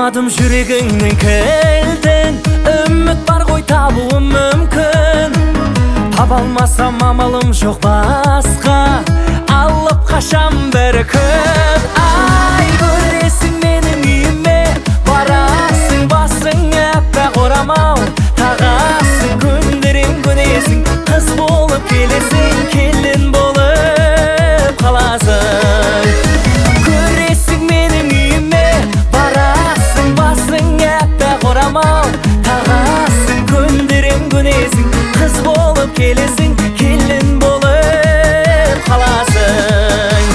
Тапмадым жүрегіңнің кілтін, үміт бар ғой табуым мүмкін. Таба алмасам амалым жоқ басқа, алып қашам бір күн. Ай, көресің менің үйіме, барасың басың әппақ орамал тағасың, көндірем көнесің, қыз болып келесің, келін болып қаласың. Көресің менің үйіме, барасың басың әппақ орамал тағасың, көндірем көнесің, қыз болып келесің, келін болып қаласың.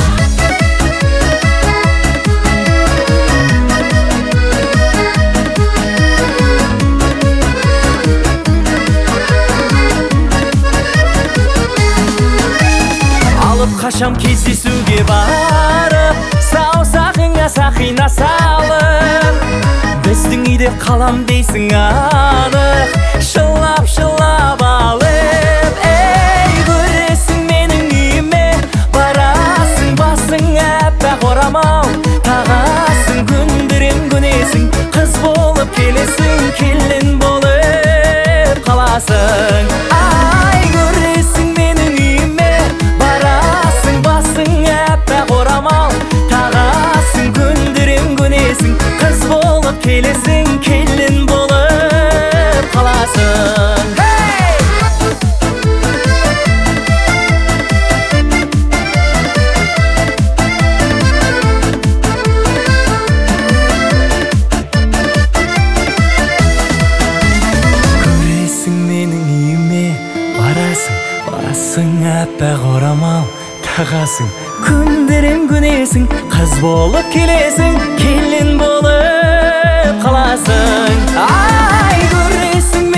Алып қашам кездесуге барып, саусағыңа сақина салып, біздің үйде қалам дейсің анық, шылап алып. Ей, көресің менің үйіме, барасың басың әппақ орамал тағасың, көндірем көнесің, қыз болып келесің, келін болып қаласың. Ай, көресің менің үйіме, барасың басың әппақ орамал тағасың, көндірем көнесің, қыз болып келесің, келін болып қаласың. Көресің менің үйіме, барасың әппақ орамал тағасың, көндірем көнесің, қыз болып келесің, келін болып қаласың. Ай, көресің